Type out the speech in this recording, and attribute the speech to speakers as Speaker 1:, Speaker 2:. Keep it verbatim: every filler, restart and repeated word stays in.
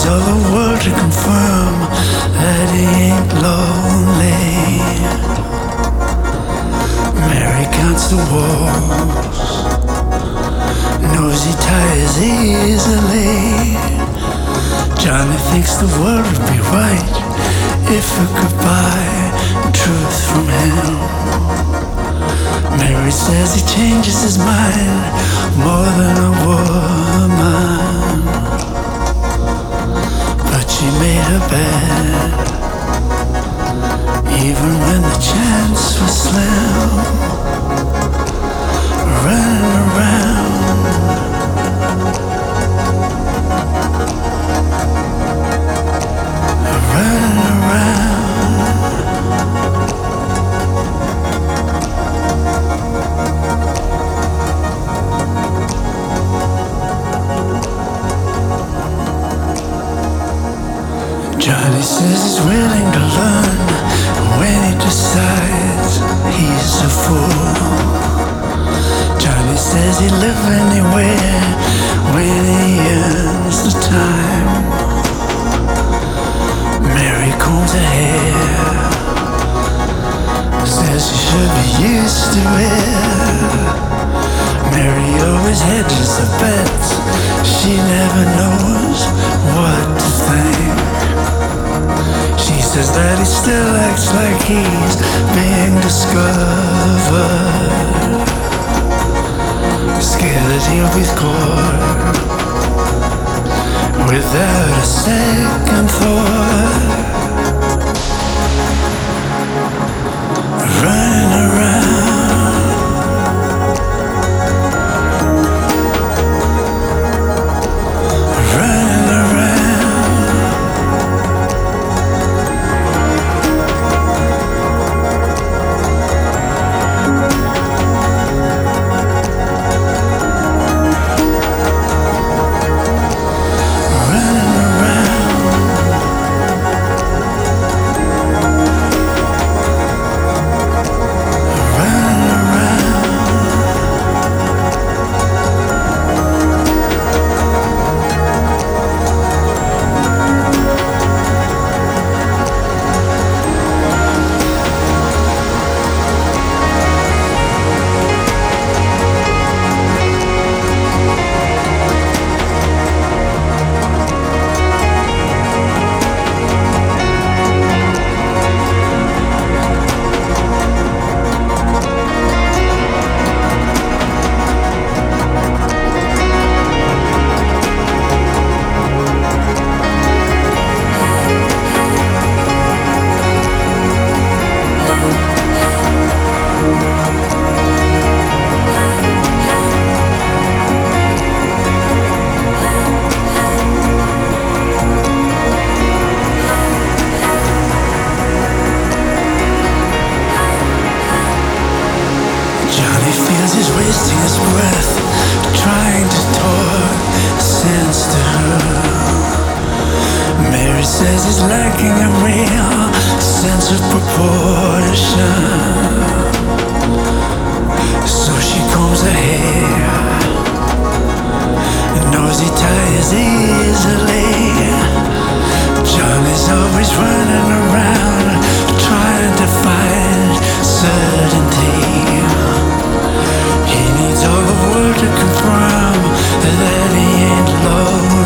Speaker 1: all the world to confirm that he ain't lonely. Mary counts the walls, knows he tires easily. Johnny thinks the world would be right if it could buy truth from him. Mary says he changes his mind more than a woman, but she made her bed even when the chance was slim. Running around, running around. Johnny says he's willing to learn when he decides he's a fool. Johnny says he'll live anywhere when he earns the time. Mary combs her hair, says she should be used to it. Mary always hedges her bets, she never knows what to think. She says that he still acts like he's being discovered, scared that he'll be caught without a second thought. Running around, running around. All the world to confirm that he ain't low.